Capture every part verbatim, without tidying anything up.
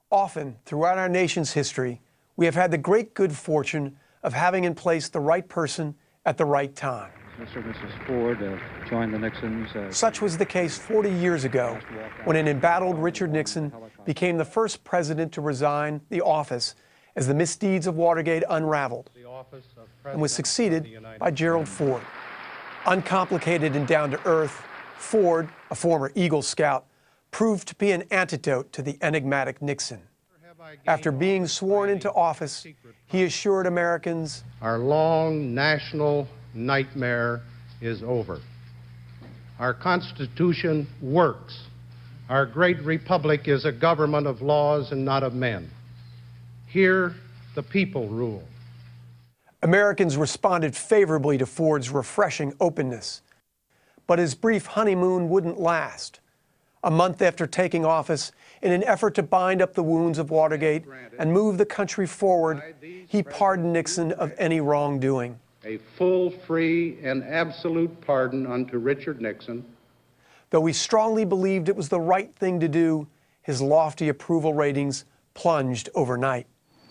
Often, throughout our nation's history, we have had the great good fortune of having in place the right person at the right time. Mister and Missus Ford uh, joined the Nixons. Uh, Such was the case forty years ago, when an embattled Richard Nixon became the first president to resign the office as the misdeeds of Watergate unraveled, and was succeeded by Gerald Ford. Uncomplicated and down-to-earth, Ford, a former Eagle Scout, proved to be an antidote to the enigmatic Nixon. After being sworn into office, he assured Americans, "Our long national nightmare is over. Our Constitution works. Our great republic is a government of laws and not of men. Here, the people rule." Americans responded favorably to Ford's refreshing openness. But his brief honeymoon wouldn't last. A month after taking office, in an effort to bind up the wounds of Watergate and move the country forward, he pardoned Nixon of any wrongdoing. A full, free, and absolute pardon unto Richard Nixon. Though he strongly believed it was the right thing to do, his lofty approval ratings plunged overnight.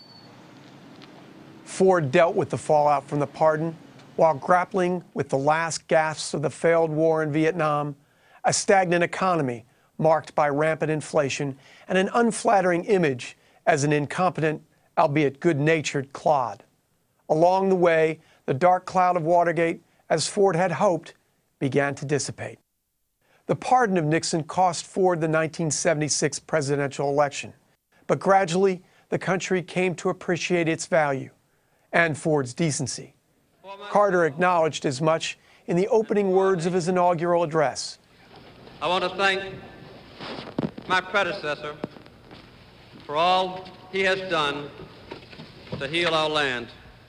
Ford dealt with the fallout from the pardon while grappling with the last gasps of the failed war in Vietnam, a stagnant economy marked by rampant inflation, and an unflattering image as an incompetent, albeit good-natured clod. Along the way, the dark cloud of Watergate, as Ford had hoped, began to dissipate. The pardon of Nixon cost Ford the nineteen seventy-six presidential election, but gradually the country came to appreciate its value and Ford's decency. Carter acknowledged as much in the opening words of his inaugural address. I want to thank my predecessor for all he has done to heal our land.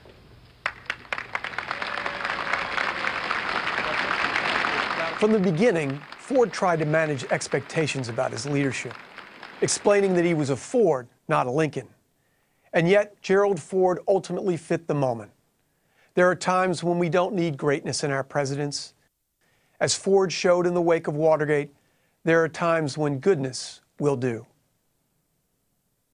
From the beginning, Ford tried to manage expectations about his leadership, explaining that he was a Ford, not a Lincoln. And yet, Gerald Ford ultimately fit the moment. There are times when we don't need greatness in our presidents. As Ford showed in the wake of Watergate, there are times when goodness will do.